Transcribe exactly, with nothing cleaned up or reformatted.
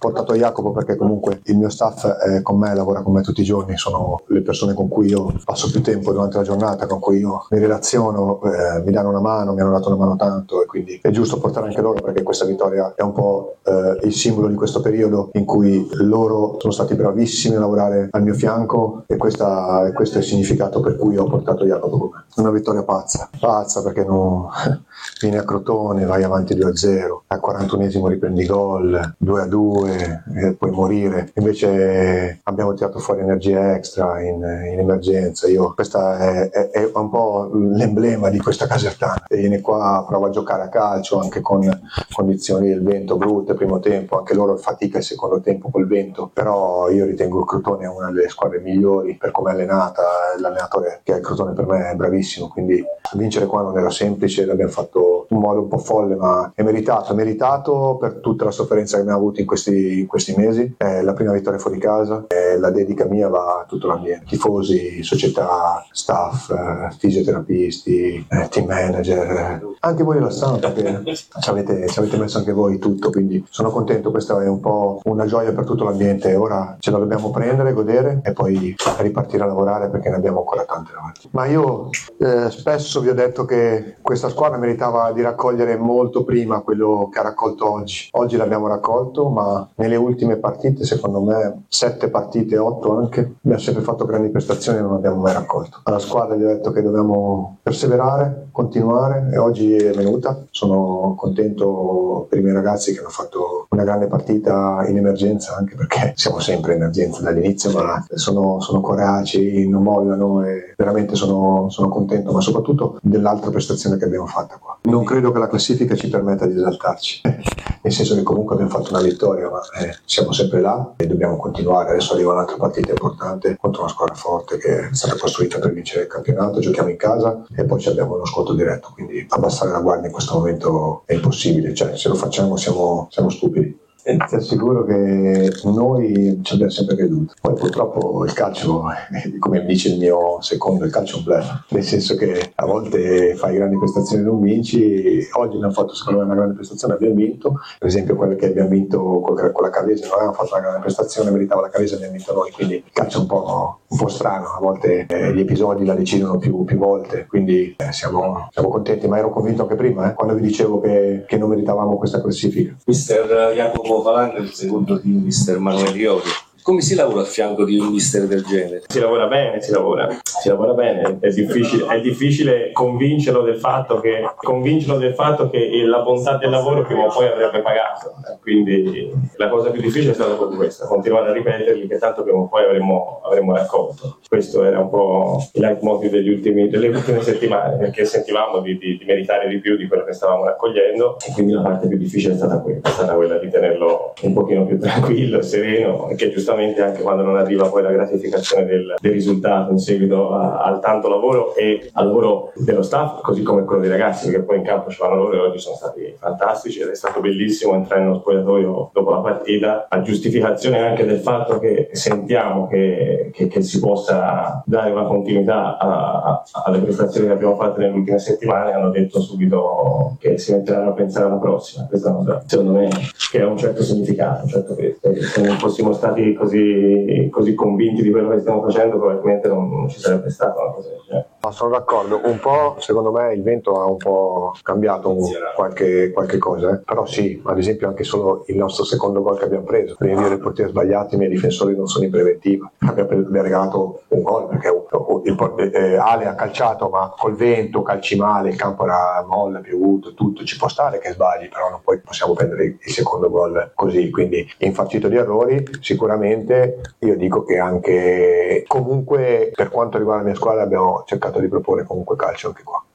portato Jacopo perché comunque il mio staff è con me, lavora con me tutti i giorni, sono le persone con cui io passo più tempo durante la giornata, con cui io mi relaziono, eh, mi danno una mano, mi hanno dato una mano tanto, e quindi è giusto portare anche loro, perché questa vittoria è un po' eh, il simbolo di questo periodo in cui loro sono stati bravissimi a lavorare al mio fianco, e questa, e questo è il significato per cui ho portato Jacopo con me. Una vittoria pazza, pazza perché no, vieni a Crotone, vai avanti due a zero, al quarantunesimo riprendi gol, due a due e puoi morire, invece abbiamo tirato fuori energia extra in, in emergenza. Io, questa è, è, è un po' l'emblema di questa Casertana, e viene qua, prova a giocare a calcio anche con condizioni del vento brutte, primo tempo, anche loro fatica il secondo tempo col vento, però io ritengo il Crotone una delle squadre migliori per come è allenata, l'allenatore che è il Crotone per me è bravissimo, quindi vincere qua non era semplice, l'abbiamo fatto in modo un po' folle, ma è meritato, è meritato per tutta la sofferenza che abbiamo avuto in questi, in questi mesi. È la prima vittoria fuori casa, e la dedica mia va a tutto l'ambiente, tifosi, società, staff, eh, fisioterapisti, eh, team manager, eh, anche voi della stampa che ci avete, ci avete messo anche voi tutto, quindi sono contento, questa è un po' una gioia per tutto l'ambiente. Ora ce la dobbiamo prendere, godere e poi ripartire a lavorare, perché ne abbiamo ancora tante davanti. Ma io eh, spesso vi ho detto che questa squadra meritava di raccogliere molto prima quello che ha raccolto oggi. Oggi l'abbiamo raccolto, ma nelle ultime partite, secondo me, sette partite, otto anche, abbiamo sempre fatto grandi prestazioni e non abbiamo mai raccolto. Alla squadra gli ho detto che dobbiamo perseverare, continuare, e oggi è venuta. Sono contento per i miei ragazzi che hanno fatto una grande partita in emergenza, anche perché siamo sempre in emergenza dall'inizio, ma sono, sono coraci, non mollano, e veramente sono, sono contento, ma soprattutto dell'altra prestazione che abbiamo fatta qua. Non credo che la classifica ci permetta di esaltarci, nel senso che comunque abbiamo fatto una vittoria, ma eh, siamo sempre là e dobbiamo continuare. Adesso arriva un'altra partita importante contro una squadra forte che è stata costruita per vincere il campionato, giochiamo in casa e poi abbiamo uno scontro diretto, quindi abbassare la guardia in questo momento è impossibile, cioè se lo facciamo siamo, siamo stupidi. E ti assicuro che noi ci abbiamo sempre creduto. Poi purtroppo il calcio, come dice il mio secondo, il calcio è un bluff, nel senso che a volte fai grandi prestazioni e non vinci. Oggi abbiamo fatto secondo me una grande prestazione, abbiamo vinto, per esempio quella che abbiamo vinto con la Cavese, noi abbiamo fatto una grande prestazione, meritava la Cavese, abbiamo vinto noi, quindi il calcio è un po', un po' strano, a volte eh, gli episodi la decidono più, più volte, quindi eh, siamo, siamo contenti, ma ero convinto anche prima, eh, quando vi dicevo che, che non meritavamo questa classifica. Mister Jacopo Falanga, il secondo di mister Manuel Iorio. Come si lavora a fianco di un mister del genere? Si lavora bene, si lavora, si lavora bene, è difficile, è difficile convincerlo del fatto che convincerlo del fatto che la bontà del lavoro prima o poi avrebbe pagato. Quindi la cosa più difficile è stata proprio questa, continuare a ripetergli che tanto prima o poi avremmo, avremmo raccolto. Questo era un po' il leitmotiv degli ultimi, delle ultime settimane, perché sentivamo di, di, di meritare di più di quello che stavamo raccogliendo, e quindi la parte più difficile è stata quella, è stata quella di tenerlo un pochino più tranquillo e sereno, e che giustamente anche quando non arriva poi la gratificazione del, del risultato in seguito a, al tanto lavoro e al lavoro dello staff, così come quello dei ragazzi, che poi in campo ci vanno loro, e oggi sono stati fantastici, ed è stato bellissimo entrare nello spogliatoio dopo la partita, a giustificazione anche del fatto che sentiamo che, che, che si possa dare una continuità a, a, alle prestazioni che abbiamo fatto nelle ultime settimane. Hanno detto subito che si metteranno a pensare alla prossima. Questa cosa, secondo me, che ha un certo significato, certo che se non fossimo stati così, così convinti di quello che stiamo facendo, probabilmente non, non ci sarebbe stata una cosa del genere. Ma sono d'accordo, un po', secondo me il vento ha un po' cambiato un, qualche, qualche cosa, eh. Però sì, ad esempio anche solo il nostro secondo gol che abbiamo preso, per rinvio del portiere sbagliato, i miei difensori non sono in preventiva, abbiamo, preso, abbiamo regalato un gol perché il, il, eh, Ale ha calciato, ma col vento, calci male, il campo era molle, ha piovuto, tutto, ci può stare che sbagli, però non poi possiamo prendere il secondo gol così, quindi infarcito di errori. Sicuramente io dico che anche comunque per quanto riguarda la mia squadra abbiamo cercato di proporre comunque calcio anche qua.